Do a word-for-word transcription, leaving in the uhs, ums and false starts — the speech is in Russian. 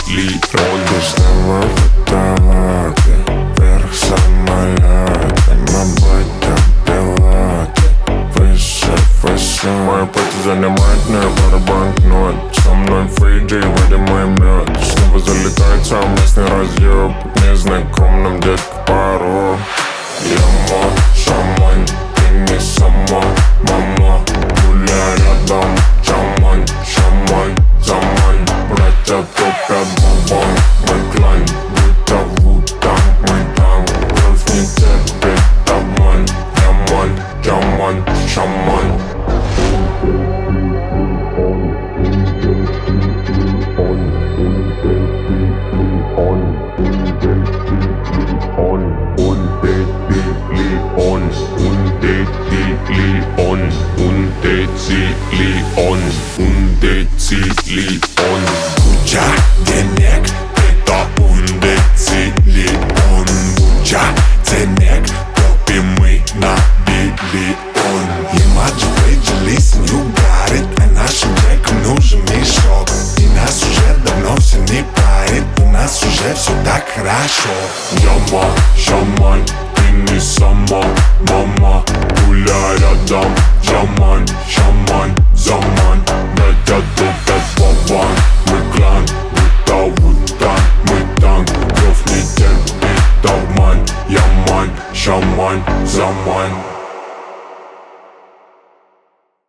миллион. Снова фотографии, вверх самолеты, мы будем пилоты, выше, выше. Моя пати занимает мне пара банкнот. Со мной Фейджи, вроде мой мед. Снова залетает совместный разъеб. Незнакомым детка пару. Яма, шамань, ты не сама, мама. Гуляй рядом, шамань, шамань, замань. Братья топят бомбон, мы клан, будто вутан, мы там. Кровь не терпит обман, яман, яман, шамань. Куча денег, это ундециллион. Куча денег, копим мы на биллион. Ямаджи, Фейджи, listen, you got it. А нашим трекам нужен мешок. И нас уже давно все не парит. У нас уже все так хорошо. Яма, шамань, ты не сама, мама. Гуляй рядом, ямань, шамань, замань.